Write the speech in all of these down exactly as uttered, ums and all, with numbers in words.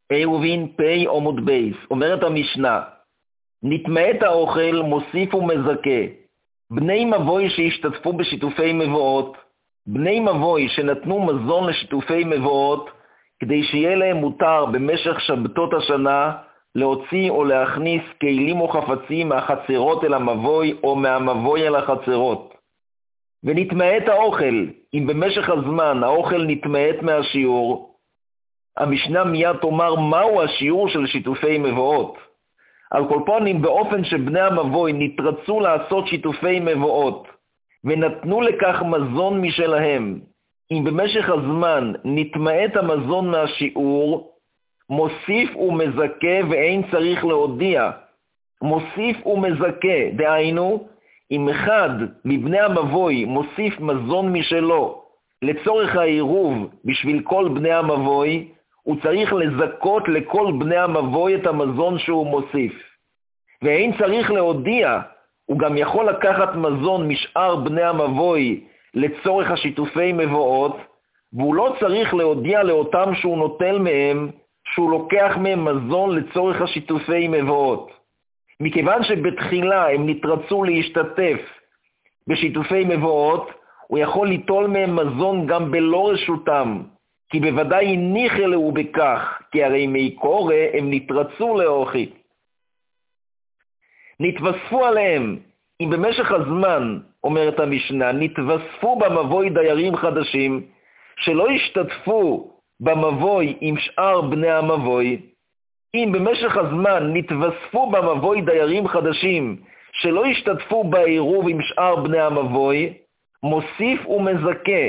עירובין פי עמוד בייס. אומרת המשנה, נטמאת האוכל מוסיף ומזכה. בני מבוי שהשתתפו בשיתופי מבואות, בני מבוי שנתנו מזון לשיתופי מבואות, כדי שיהיה להם מותר במשך שבתות השנה להוציא או להכניס כלים או חפצים מהחצרות אל המבוי או מהמבוי אל החצרות. ונטמאת האוכל, אם במשך הזמן האוכל נטמאת מהשיעור, המשנה מיד תאמר מהו השיעור של שיתופי מבואות. על כל פנים, באופן שבני המבוי נתרצו לעשות שיתופי מבואות ונתנו לכך מזון משלהם, אם במשך הזמן נטמאת המזון מהשיעור, מוסיף ומזכה ואין צריך להודיע. מוסיף ומזכה, דהיינו, אם אחד מבני המבוי מוסיף מזון משלו לצורך העירוב בשביל כל בני המבוי, הוא צריך לזכות לכל בני המבוי את המזון שהוא מוסיף. ואין צריך להודיע, הוא גם יכול לקחת מזון משאר בני המבוי לצורך השיתופי מבואות, והוא לא צריך להודיע לאותם שהוא נוטל מהם, שהוא לוקח מהם מזון לצורך השיתופי מבואות. מכיוון שבתחילה הם נתרצו להשתתף בשיתופי מבואות, הוא יכול ליטול מהם מזון גם בלא רשותם, כי בוודאי ניחלו בכך, כי הרי מקורא הם נתרצו לאוכי. נתווספו עליהם, אם במשך הזמן, אומרת המשנה, נתווספו במבוי דיירים חדשים, שלא השתתפו במבוי עם שאר בני המבוי, אם במשך הזמן נתווספו במבוי דיירים חדשים, שלא השתתפו בעירוב עם שאר בני המבוי, מוסיף ומזכה.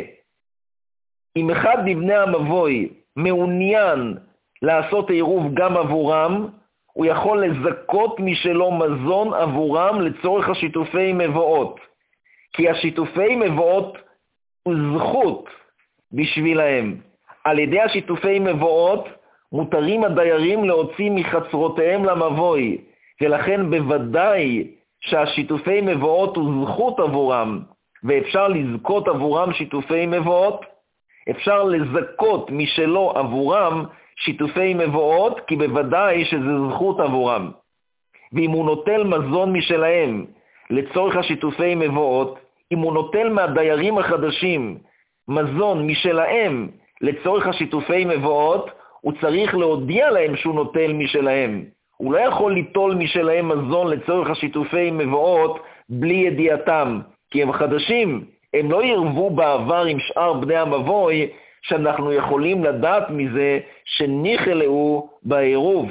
אם אחד מבני המבוי מעוניין לעשות עירוב גם עבורם, הוא יכול לזכות משלו מזון עבורם לצורך השיתופי מבואות. כי השיתופי מבואות הוא זכות בשבילהם. על ידי השיתופי מבואות מותרים הדיירים להוציא מחצרותיהם למבוי, ולכן בוודאי שהשיתופי מבואות הוא זכות עבורם, ואפשר לזכות עבורם שיתופי מבואות, אפשר לזכות משלו עבורם שיתופי מבואות, כי בוודאי שזה זכות עבורם. ואם הוא נוטל מזון משלהם לצורך השיתופי מבואות, אם הוא נוטל מהדיירים החדשים מזון משלהם לצורך השיתופי מבואות, הוא צריך להודיע להם שהוא נוטל משלהם. הוא לא יכול ליטול משלהם מזון לצורך השיתופי מבואות בלי ידיעתם, כי הם חדשים, הם לא ירבו בעבר עם שאר בני המבוי, שאנחנו יכולים לדעת מזה שניחלו בעירוב.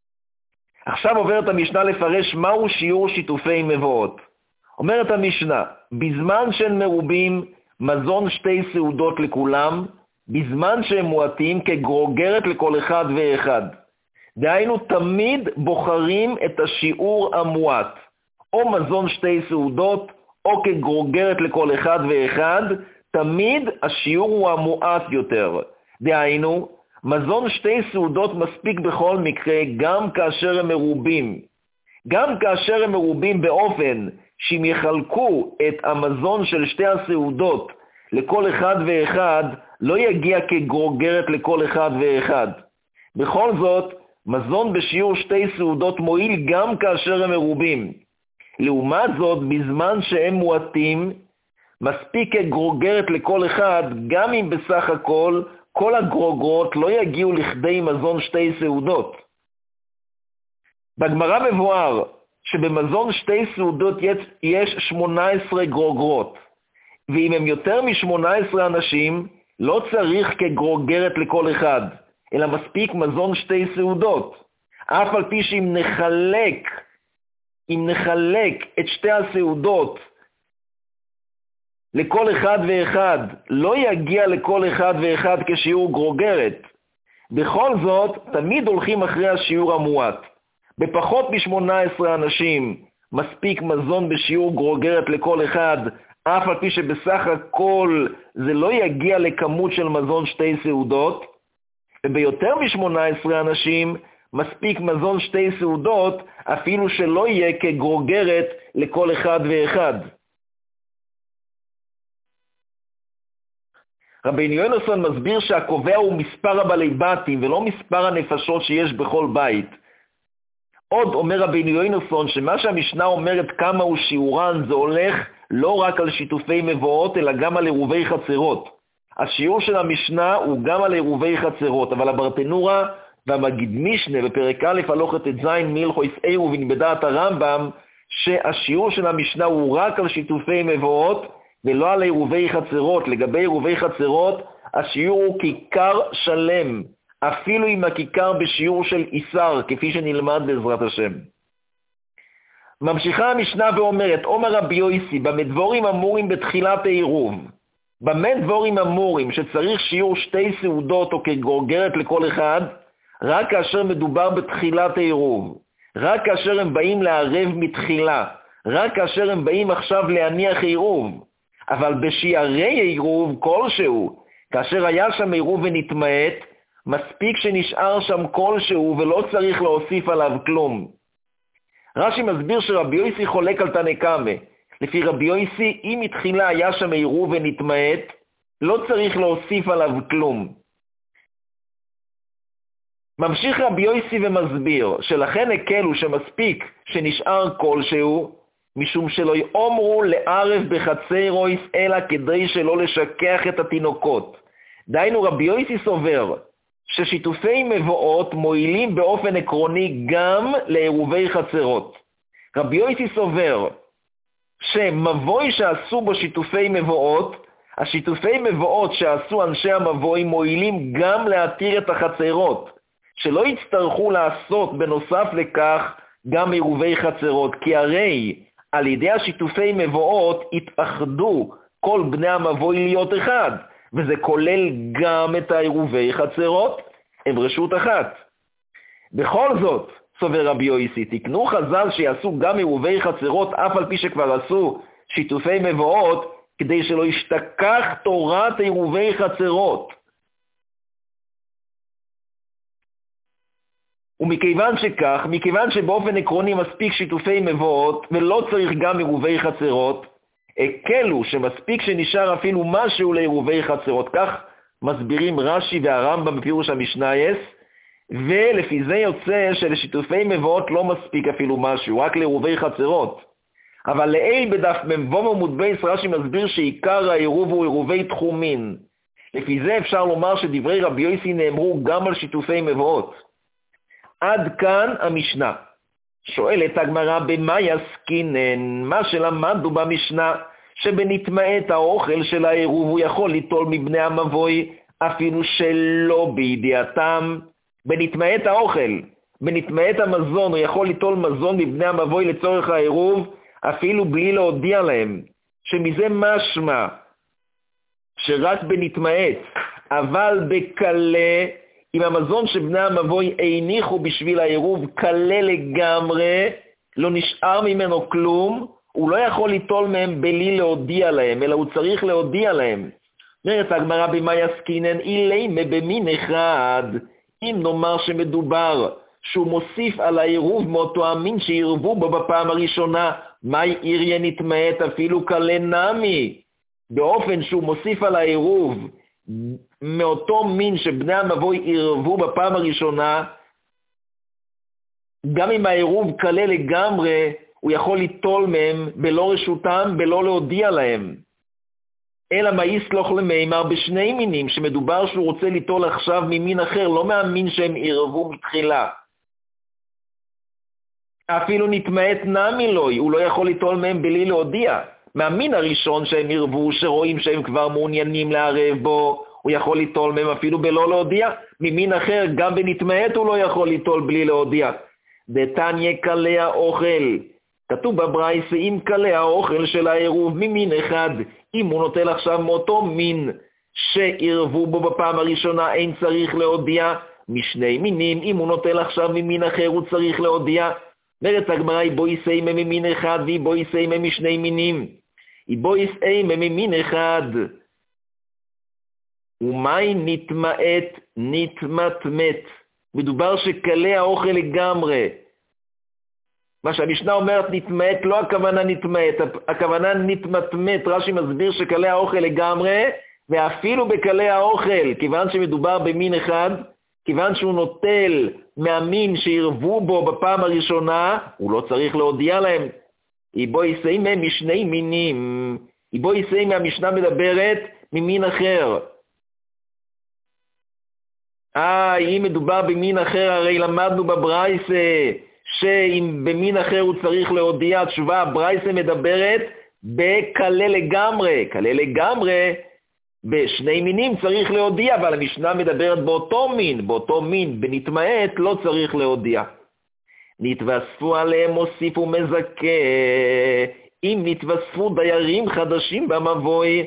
עכשיו עוברת המשנה לפרש מהו שיעור שיתופי מבואות. אומרת המשנה, בזמן שהם מרובים, מזון שתי סעודות לכולם, בזמן שהם מועטים כגרוגרת לכל אחד ואחד. דהיינו, תמיד בוחרים את השיעור המועט, או מזון שתי סעודות, או כגרוגרת לכל אחד ואחד, תמיד השיעור הוא המועט יותר. דהיינו, מזון שתי סעודות מספיק בכל מקרה, גם כאשר הם מרובים. גם כאשר הם מרובים באופן שאם יחלקו את המזון של שתי הסעודות לכל אחד ואחד, לא יגיע כגרוגרת לכל אחד ואחד. בכל זאת, מזון בשיעור שתי סעודות מועיל גם כאשר הם מרובים. לעומת זאת, בזמן שהם מועטים, מספיק כגרוגרת לכל אחד, גם אם בסך הכל, כל הגרוגרות לא יגיעו לכדי מזון שתי סעודות. בגמרא מבואר שבמזון שתי סעודות יש שמונה עשרה גרוגרות, ואם הם יותר מ-שמונה עשרה אנשים, לא צריך כגרוגרת לכל אחד, אלא מספיק מזון שתי סעודות. אף על פי שאם נחלק, אם נחלק את שתי הסעודות לכל אחד ואחד, לא יגיע לכל אחד ואחד כשיעור גרוגרת. בכל זאת, תמיד הולכים אחרי השיעור המועט. בפחות מ-שמונה עשרה אנשים מספיק מזון בשיעור גרוגרת לכל אחד, אף על פי שבסך הכל זה לא יגיע לכמות של מזון שתי סעודות, וביותר מ-שמונה עשרה אנשים מספיק מזון שתי סעודות, אפילו שלא יהיה כגרוגרת לכל אחד ואחד. רבינו יונוסון מסביר שהקובע הוא מספר הבעלי בתים ולא מספר הנפשות שיש בכל בית. עוד אומר רבינו יונוסון שמה שהמשנה אומרת כמה הוא שיעורן זה הולך לא רק על שיתופי מבואות אלא גם על עירובי חצרות. השיעור של המשנה הוא גם על עירובי חצרות, אבל הברטנורה והמגיד משנה בפרק א' הלוכת את זין מילכויס עירובין בדעת הרמב"ם שהשיעור של המשנה הוא רק על שיתופי מבואות ולא על עירובי חצרות. לגבי עירובי חצרות השיעור הוא כיכר שלם, אפילו עם הכיכר בשיעור של איסר, כפי שנלמד בעזרת השם. ממשיכה המשנה ואומרת, אומר רבי יויסי, במה דבורים אמורים בתחילת העירוב? במה דבורים אמורים שצריך שיעור שתי סעודות או כגורגרת לכל אחד? רק כאשר מדובר בתחילת העירוב, רק כאשר הם באים לערב מתחילה, רק כאשר הם באים עכשיו להניח עירוב. אבל בשיערי עירוב כלשהו, כאשר היה שם עירוב ונתמעט, מספיק שנשאר שם כלשהו ולא צריך להוסיף עליו כלום. רש"י מסביר שרבי יויסי חולק על תנא קמא. לפי רבי יויסי, אם מתחילה היה שם עירוב ונתמעט, לא צריך להוסיף עליו כלום. ממשיך רבי יויסי ומסביר שלכן הקלו שמספיק שנשאר כלשהו, משום שלא יאמרו לערב בחצרויס אלא כדי שלא לשכח את התינוקות. דיינו רבי יויסי סובר ששיתופי מבואות מועילים באופן עקרוני גם לעירובי חצרות. רבי יויסי סובר שמבוי שעשו בו שיתופי מבואות, השיתופי מבואות שעשו אנשי המבוי מועילים גם להתיר את החצרות, שלא יצטרכו לעשות בנוסף לכך גם עירובי חצרות, כי הרי על ידי השיתופי מבואות התאחדו כל בני המבוי להיות אחד, וזה כולל גם את העירובי חצרות, הם רשות אחת. בכל זאת, סובר רבי יויסי, תקנו חז"ל שיעשו גם עירובי חצרות אף על פי שכבר עשו שיתופי מבואות, כדי שלא ישתכח תורת עירובי חצרות. ומכיוון שכך, מכיוון שבאופן עקרוני מספיק שיתופי מבואות ולא צריך גם עירובי חצרות, הקלו שמספיק שנשאר אפילו משהו לעירובי חצרות. כך מסבירים רש"י והרמב"ם בפירוש המשנייס, ולפי זה יוצא שלשיתופי מבואות לא מספיק אפילו משהו, רק לעירובי חצרות. אבל לעיל בדף מבוא עמוד בייס רש"י מסביר שעיקר העירוב הוא עירובי תחומין. לפי זה אפשר לומר שדברי רבי יויסי נאמרו גם על שיתופי מבואות. עד כאן המשנה. שואלת הגמרא במה יסקינן, מה שלמדנו במשנה, שבנתמעט האוכל של העירוב הוא יכול ליטול מבני המבוי אפילו שלא בידיעתם. בנתמעט האוכל, בנתמעט המזון, הוא יכול ליטול מזון מבני המבוי לצורך העירוב אפילו בלי להודיע להם, שמזה משמע שרק בנתמעט, אבל בקלה, אם המזון שבני המבוי הניחו בשביל העירוב קלה לגמרי, לא נשאר ממנו כלום, הוא לא יכול ליטול מהם בלי להודיע להם, אלא הוא צריך להודיע להם. אומרת הגמרא במה יסקינן, אילימה במין אחד, אם נאמר שמדובר שהוא מוסיף על העירוב מאותו המין שעירבו בו בפעם הראשונה, מה יריה נתמעט אפילו קלה נמי, באופן שהוא מוסיף על העירוב מאותו מין שבני המבוי עירבו בפעם הראשונה, גם אם העירוב קלה לגמרי, הוא יכול ליטול מהם בלא רשותם, בלא להודיע להם. אלא מה יסלוח למימר בשני מינים, שמדובר שהוא רוצה ליטול עכשיו ממין אחר, לא מהמין שהם עירבו מתחילה. אפילו נתמעט נמי לוי, הוא לא יכול ליטול מהם בלי להודיע. מהמין הראשון שהם עירבו, שרואים שהם כבר מעוניינים לערב בו, הוא יכול ליטול מהם אפילו בלא להודיע. ממין אחר, גם בנתמעט הוא לא יכול ליטול בלי להודיע. דתניא קלה האוכל. כתוב בברייתא, אם קלה האוכל של העירוב ממין אחד, אם הוא נוטל עכשיו מאותו מין שעירבו בו בפעם הראשונה, אין צריך להודיע. משני מינים, אם הוא נוטל עכשיו ממין אחר, הוא צריך להודיע. אומרת הגמרא, איבו יסיימה ממין אחד ואיבו יסיימה משני מינים. איבו יסיימה ממין אחד. ומאי נתמעט נתמטמט. מדובר שקלה האוכל לגמרי. מה שהמשנה אומרת נתמעט, לא הכוונה נתמעט, הכוונה נתמטמט. רש"י מסביר שקלה האוכל לגמרי, ואפילו בקלי האוכל, כיוון שמדובר במין אחד, כיוון שהוא נוטל מהמין שירבו בו בפעם הראשונה, הוא לא צריך להודיע להם. בו יסי מהם משני מינים, בו יסי מהמשנה מדברת ממין אחר. אה, אם מדובר במין אחר, הרי למדנו בברייסה, שאם במין אחר הוא צריך להודיע, התשובה, הברייסה מדברת בקלה לגמרי, קלה לגמרי, בשני מינים צריך להודיע, אבל המשנה מדברת באותו מין, באותו מין, בנתמעט לא צריך להודיע. נתווספו עליהם מוסיף ומזכה, אם נתווספו דיירים חדשים במבוי,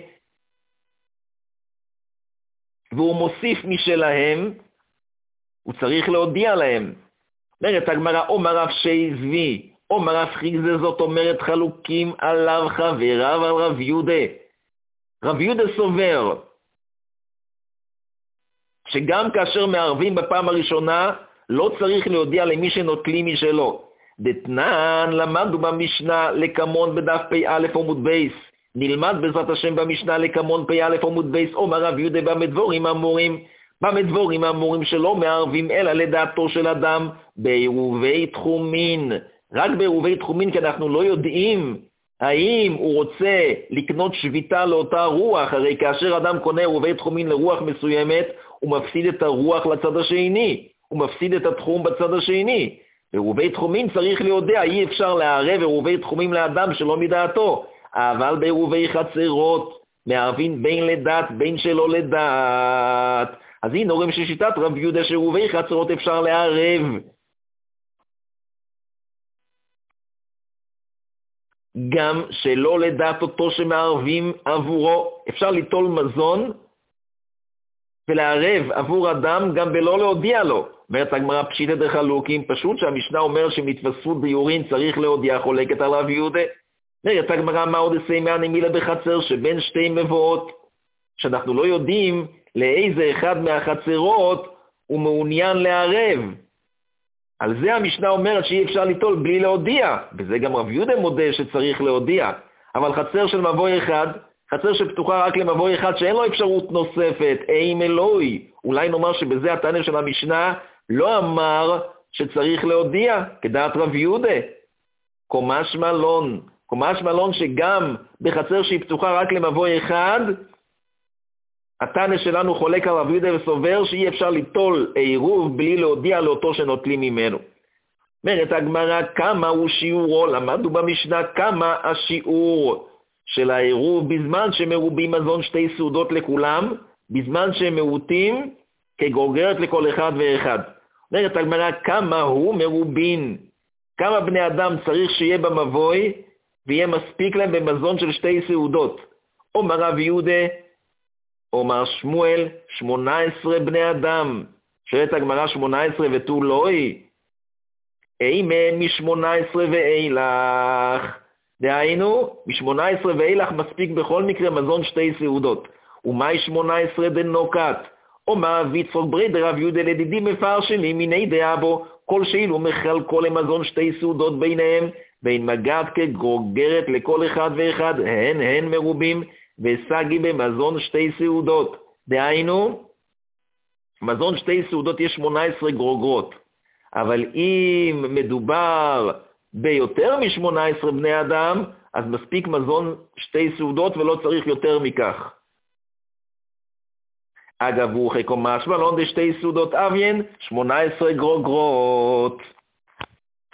והוא מוסיף משלהם, הוא צריך להודיע להם. אומרת הגמרא, אומר רב שייזבי, אומר רב חיגזה, זאת אומרת חלוקים עליו חבריו על רב יהודה. רב יהודה סובר, שגם כאשר מערבים בפעם הראשונה, לא צריך להודיע למי שנוטלים משלו. דתנן למדנו במשנה לקמון בדף פ"א עמוד בייס. נלמד בעזרת השם במשנה לקמון פ"א עמוד בייס, אומר רב יהודה במדבורים אמורים, במדבורים אמורים שלא מערבים אלא לדעתו של אדם בעירובי תחומין. רק בעירובי תחומין, כי אנחנו לא יודעים האם הוא רוצה לקנות שביתה לאותה רוח, הרי כאשר אדם קונה עירובי תחומין לרוח מסוימת, הוא מפסיד את הרוח לצד השני, הוא מפסיד את התחום בצד השני. בעירובי תחומין צריך להודיע, אי אפשר לערב עירובי תחומים לאדם שלא מדעתו, אבל בעירובי חצרות מערבים בין לדעת בין שלא לדעת. אז הנה רואים ששיטת רב יהודה שעירובי חצרות אפשר לערב. גם שלא לדעת אותו שמערבים עבורו, אפשר ליטול מזון ולערב עבור אדם גם בלא להודיע לו. אומרת הגמרא פשיטא דחלוקים, פשוט שהמשנה אומר שמתווספו דיורין צריך להודיע, חולקת על רב יהודה. אומרת הגמרא, מה עוד סיימן מילה בחצר שבין שתי מבואות, שאנחנו לא יודעים לאיזה אחד מהחצרות הוא מעוניין לערב. על זה המשנה אומרת שאי אפשר ליטול בלי להודיע, וזה גם רב יהודה מודה שצריך להודיע. אבל חצר של מבוי אחד, חצר שפתוחה רק למבוי אחד שאין לו אפשרות נוספת, איים אלוהי, אולי נאמר שבזה התנא של המשנה לא אמר שצריך להודיע, כדעת רב יהודה. קומש מלון, קומש מלון שגם בחצר שהיא פתוחה רק למבוי אחד, התנא שלנו חולק על רב יהודה וסובר שאי אפשר ליטול עירוב בלי להודיע לאותו שנוטלים ממנו. אומרת הגמרא, כמה הוא שיעורו? למדנו במשנה כמה השיעור של העירוב בזמן שמרובים מזון שתי סעודות לכולם, בזמן שהם מעוטים כגוגרת לכל אחד ואחד. אומרת הגמרא, כמה הוא מרובין? כמה בני אדם צריך שיהיה במבוי ויהיה מספיק להם במזון של שתי סעודות? אומר רב יהודה, אומר שמואל, שמונה עשרה בני אדם. שואלת הגמרא, שמונה עשרה ותו לאי? אימן משמונה עשרה ואילך. דהיינו, משמונה עשרה ואילך מספיק בכל מקרה מזון שתי סעודות. ומאי שמונה עשרה דנוקת? אומר ויצחוק ברי דרב יהודה לדידי מפרשני מיני דעה בו, כל שאילו מחלקו למזון שתי סעודות ביניהם, בין מגעת כגוגרת לכל אחד ואחד, הן הן מרובים, וסגי במזון שתי סעודות. דהיינו, מזון שתי סעודות יש שמונה עשרה גרוגרות. אבל אם מדובר ביותר מ-שמונה עשרה בני אדם, אז מספיק מזון שתי סעודות ולא צריך יותר מכך. אגב, הוא חיקו משמע, לא נדה שתי סעודות אביין, שמונה עשרה גרוגרות.